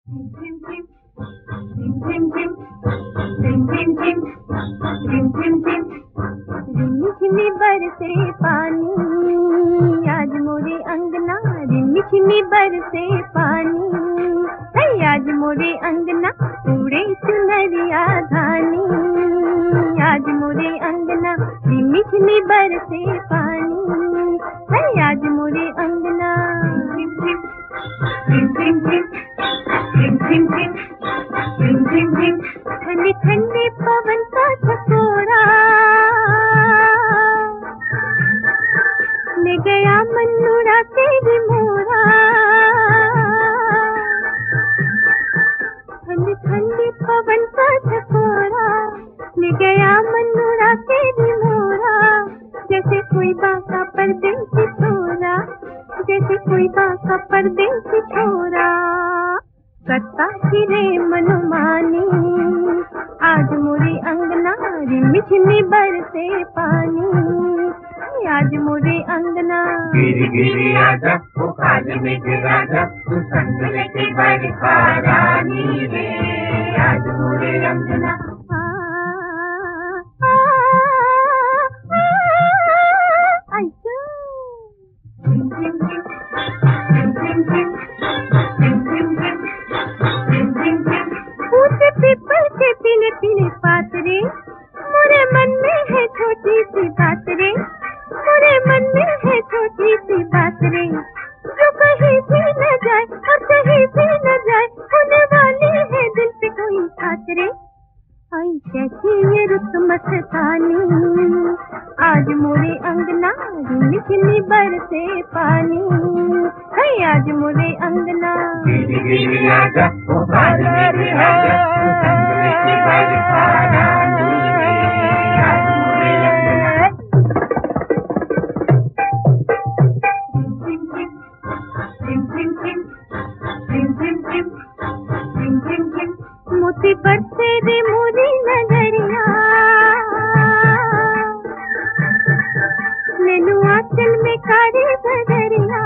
रिमझिमी बरसे पानी, आज मोरे अंगना रिमझिमी बरसे पानी। आज मोरे अंगना उड़े चुनरिया धानी, आज मोरे अंगना रिमझिमी बरसे पानी। आज मोरे अंगना ठंडे ठंडे पवन का झकोरा ले गया मनुरा तेरी मोरा। ठंडे ठंडे पवन का झकोरा ले गया मनुरा तेरी मोरा। जैसे कोई बाका परदेसी छोरा, जैसे कोई बाका परदेसी छोरा करता फिरे मनमानी। आज मोरे अंगना रिमझिमी बरसे पानी, आज मोरे अंगना गिरी गिरी आजा ओ काले मेघ राजा, तू संग लेके बरखा रानी रे। आज मोरे अंगना पीपल के पीले पीले पातरे, मोरे मन में है छोटी सी बात रे। मोरे मन में है छोटी सी बात रे, जो कहीं भी न जाए और कहीं भी न जाए, होने वाली है दिल पे कोई बात रे। आई कैसी ये रुत मस्तानी, आज मोरे अंगना रिमझिमी बरसे पानी। आज मोरे अंगना गिरी गिरी आजा ओ काले मेघ राजा, तू संग लेके बरखा रानी रे। आज मोरे अंगना मोती बरसे रे मोरी नगरिया, ले लूं आंचल में कारी बदरिया।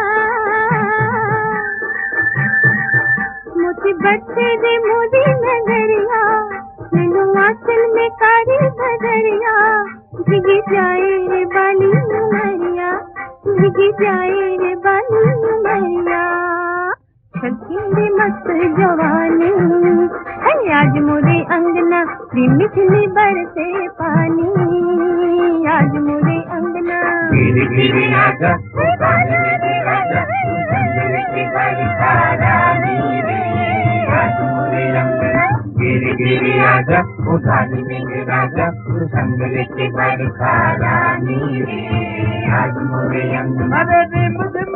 मोती बरसे रे मोरी नगरिया, ले लूं आंचल में कारी बदरिया। भीगी जाए रे बाली उमरिया, भीगी जाए रे बाली उमरिया। चलती रे मस्त जवानी, आज मोरे अंगना रिमझिमी बरसे पानी। आज मोरे अंगना गिरी गिरी आजा ओ काले मेघ राजा, तू संग लेके बरखा रानी रे। आज मोरे अंगना गिरी गिरी आजा ओ काले मेघ राजा, तू संग लेके बरखा रानी रे। आज मोरे अंगना